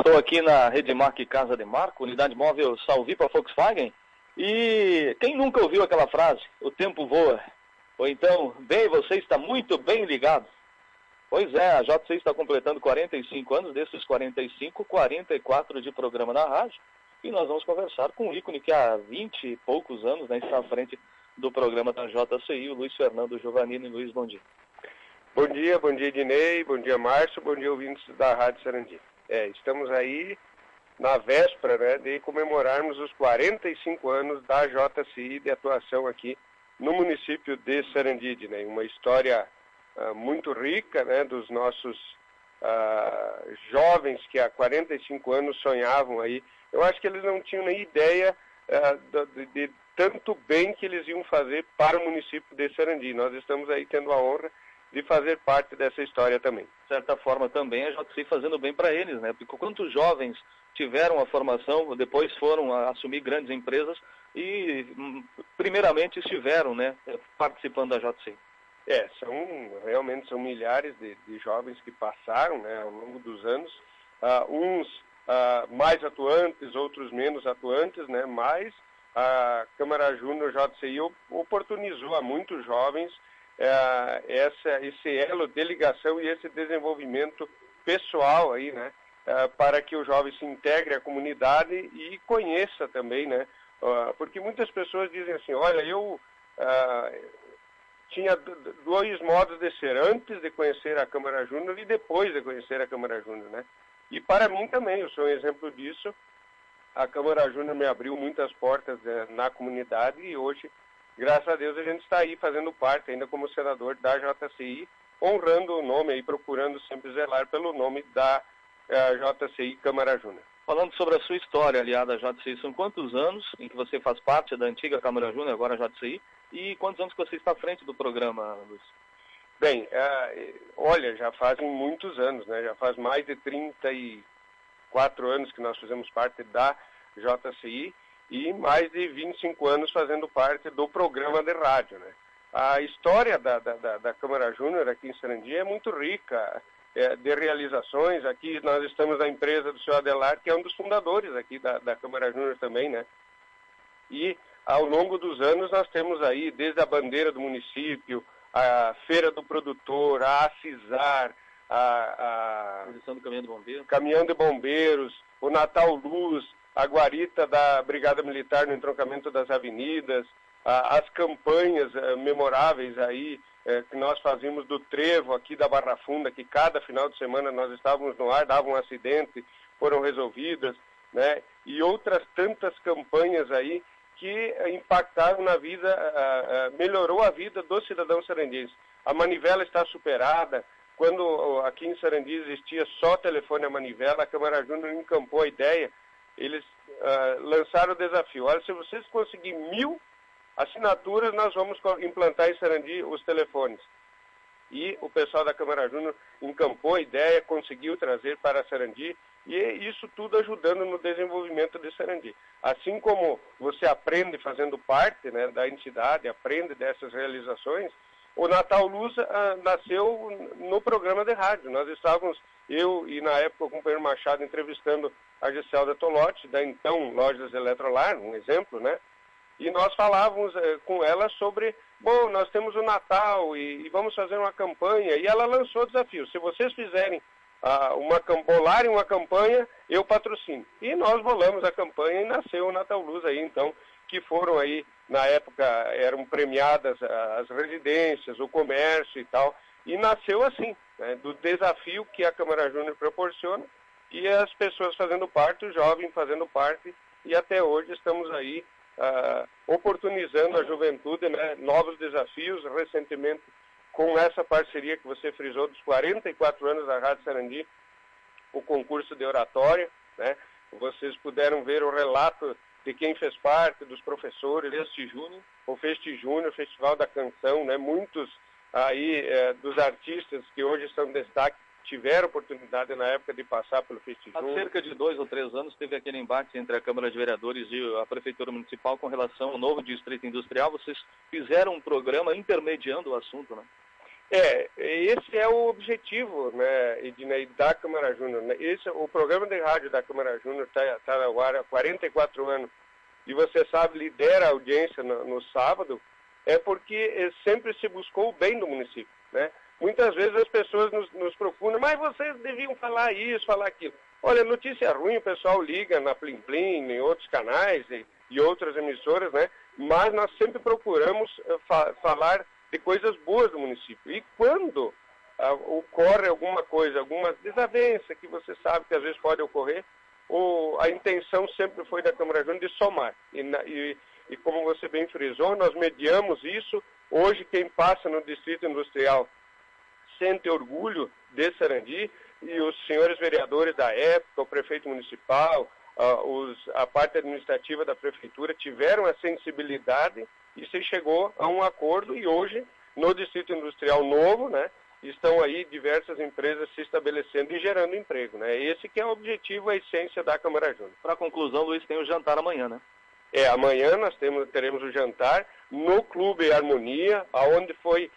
Estou aqui na Redmark Casa de Marco, unidade móvel Salvipa Volkswagen, e quem nunca ouviu aquela frase, o tempo voa, ou então, bem, você está muito bem ligado. Pois é, a JC está completando 45 anos, desses 45, 44 de programa na rádio, e nós vamos conversar com um ícone que há 20 e poucos anos, né, está à frente do programa da JCI, o Luiz Fernando Giovannini. Luiz, bom dia. Bom dia, Ednei, bom dia, Márcio, bom dia, ouvintes da Rádio Sarandi. Estamos aí na véspera, né, de comemorarmos os 45 anos da JCI de atuação aqui no município de Sarandi, Ednei. Uma história muito rica, né, dos nossos jovens que há 45 anos sonhavam aí. Eu acho que eles não tinham nem ideia de tanto bem que eles iam fazer para o município de Sarandi. Nós estamos aí tendo a honra de fazer parte dessa história também. De certa forma também a JCI fazendo bem para eles, né? Porque quantos jovens tiveram a formação, depois foram a assumir grandes empresas e primeiramente estiveram, né, participando da JCI. Realmente são milhares de jovens que passaram, né, ao longo dos anos, uns mais atuantes, outros menos atuantes, né, mas a Câmara Júnior JCI oportunizou a muitos jovens esse elo de ligação e esse desenvolvimento pessoal aí, né, para que o jovem se integre à comunidade e conheça também, né, porque muitas pessoas dizem assim, olha, eu tinha dois modos de ser, antes de conhecer a Câmara Júnior e depois de conhecer a Câmara Júnior, né, e para mim também, eu sou um exemplo disso. A Câmara Júnior me abriu muitas portas na comunidade e hoje, graças a Deus, a gente está aí fazendo parte ainda como senador da JCI, honrando o nome e procurando sempre zelar pelo nome da JCI Câmara Júnior. Falando sobre a sua história aliada à JCI, são quantos anos em que você faz parte da antiga Câmara Júnior, agora a JCI, e quantos anos que você está à frente do programa, Luiz? Bem, olha, já fazem muitos anos, né? Já faz mais de 34 anos que nós fazemos parte da JCI e mais de 25 anos fazendo parte do programa de rádio, né? A história da Câmara Júnior aqui em Sarandi é muito rica de realizações. Aqui nós estamos na empresa do senhor Adelar, que é um dos fundadores aqui da Câmara Júnior também, né? E ao longo dos anos nós temos aí desde a bandeira do município, a Feira do Produtor, a ACISAR, a Posição do Caminhão de Bombeiros, o Natal Luz, a guarita da Brigada Militar no entroncamento das avenidas, as campanhas memoráveis aí que nós fazíamos do trevo aqui da Barra Funda, que cada final de semana nós estávamos no ar, dava um acidente, foram resolvidas, né? E outras tantas campanhas aí que impactaram na vida, melhorou a vida dos cidadãos sarandienses. A manivela está superada. Quando aqui em Sarandi existia só telefone a manivela, a Câmara Júnior encampou a ideia, eles lançaram o desafio. Olha, se vocês conseguirem 1000 assinaturas, nós vamos implantar em Sarandi os telefones. E o pessoal da Câmara Júnior encampou a ideia, conseguiu trazer para Sarandi, e isso tudo ajudando no desenvolvimento de Sarandi. Assim como você aprende fazendo parte, né, da entidade, aprende dessas realizações, o Natal Luz nasceu no programa de rádio. Nós estávamos, eu e na época o companheiro Machado, entrevistando a Giselda Tolotti, da então Lojas Eletrolar, um exemplo, né? E nós falávamos com ela sobre, bom, nós temos o Natal e vamos fazer uma campanha. E ela lançou o desafio, se vocês fizerem bolarem uma campanha, eu patrocino. E nós bolamos a campanha e nasceu o Natal Luz aí, então, que foram aí, na época, eram premiadas as residências, o comércio e tal, e nasceu assim, né, do desafio que a Câmara Júnior proporciona, e as pessoas fazendo parte, o jovem fazendo parte, e até hoje estamos aí oportunizando a juventude, né, novos desafios, recentemente com essa parceria que você frisou dos 44 anos da Rádio Sarandi, o concurso de oratória, né, vocês puderam ver o relato de quem fez parte, dos professores, o Festi Júnior, o Festival da Canção, né, muitos aí dos artistas que hoje estão em destaque, tiveram oportunidade na época de passar pelo Festi Júnior. Há cerca de 2 ou 3 anos teve aquele embate entre a Câmara de Vereadores e a Prefeitura Municipal com relação ao novo Distrito Industrial. Vocês fizeram um programa intermediando o assunto, né? Esse é o objetivo, né, Ednei, da Câmara Júnior. Né? O programa de rádio da Câmara Júnior está no ar há 44 anos e você sabe, lidera a audiência no sábado, é porque sempre se buscou o bem do município, né? Muitas vezes as pessoas nos procuram, mas vocês deviam falar isso, falar aquilo. Olha, notícia ruim, o pessoal liga na Plim Plim, em outros canais e outras emissoras, né? Mas nós sempre procuramos falar de coisas boas do município. E quando ocorre alguma coisa, alguma desavença que você sabe que às vezes pode ocorrer, a intenção sempre foi da Câmara Júnior de somar. E como você bem frisou, nós mediamos isso. Hoje quem passa no Distrito Industrial sente orgulho de Sarandi, e os senhores vereadores da época, o prefeito municipal, a parte administrativa da prefeitura tiveram a sensibilidade e se chegou a um acordo, e hoje, no Distrito Industrial Novo, né, estão aí diversas empresas se estabelecendo e gerando emprego, né? Esse que é o objetivo, a essência da Câmara Júnior. Para conclusão, Luiz, tem o jantar amanhã, né? Amanhã nós teremos o jantar no Clube Harmonia, onde foi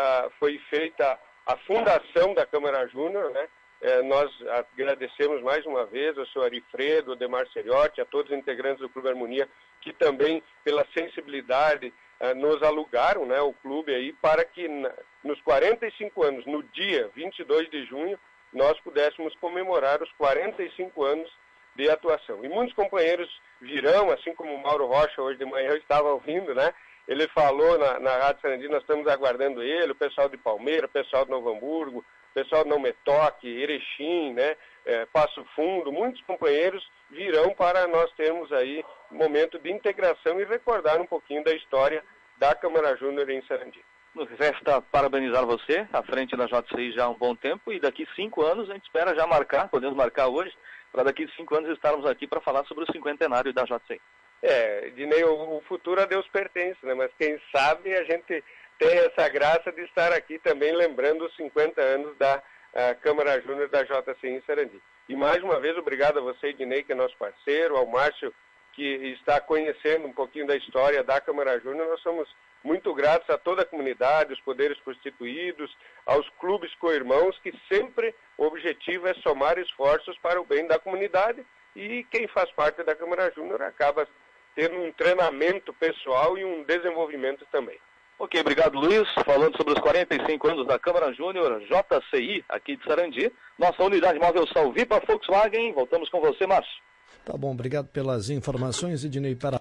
feita a fundação da Câmara Júnior, né? Nós agradecemos mais uma vez ao senhor Arifredo, ao Demar Seriotti, a todos os integrantes do Clube Harmonia, que também, pela sensibilidade, nos alugaram, né, o clube aí, para que nos 45 anos, no dia 22 de junho, nós pudéssemos comemorar os 45 anos de atuação. E muitos companheiros virão, assim como o Mauro Rocha, hoje de manhã eu estava ouvindo, né? Ele falou na Rádio Sarandi, nós estamos aguardando ele, o pessoal de Palmeira, o pessoal de Novo Hamburgo, o pessoal de Não Me Toque, Erechim, né? Passo Fundo, muitos companheiros virão para nós termos aí um momento de integração e recordar um pouquinho da história da Câmara Júnior em Sarandi. Nos resta parabenizar você, à frente da JCI já há um bom tempo, e daqui 5 anos a gente espera já marcar, podemos marcar hoje, para daqui 5 anos estarmos aqui para falar sobre o 50º da JCI. Dinei, o futuro a Deus pertence, né? Mas quem sabe a gente tem essa graça de estar aqui também lembrando os 50 anos da Câmara Júnior da JCI em Sarandi. E mais uma vez, obrigado a você, Dinei, que é nosso parceiro, ao Márcio, que está conhecendo um pouquinho da história da Câmara Júnior. Nós somos muito gratos a toda a comunidade, os poderes constituídos, aos clubes co-irmãos, que sempre o objetivo é somar esforços para o bem da comunidade, e quem faz parte da Câmara Júnior acaba tendo um treinamento pessoal e um desenvolvimento também. Ok, obrigado, Luiz. Falando sobre os 45 anos da Câmara Júnior JCI, aqui de Sarandi, nossa unidade móvel Salvipa Volkswagen. Voltamos com você, Márcio. Tá bom, obrigado pelas informações, Ednei.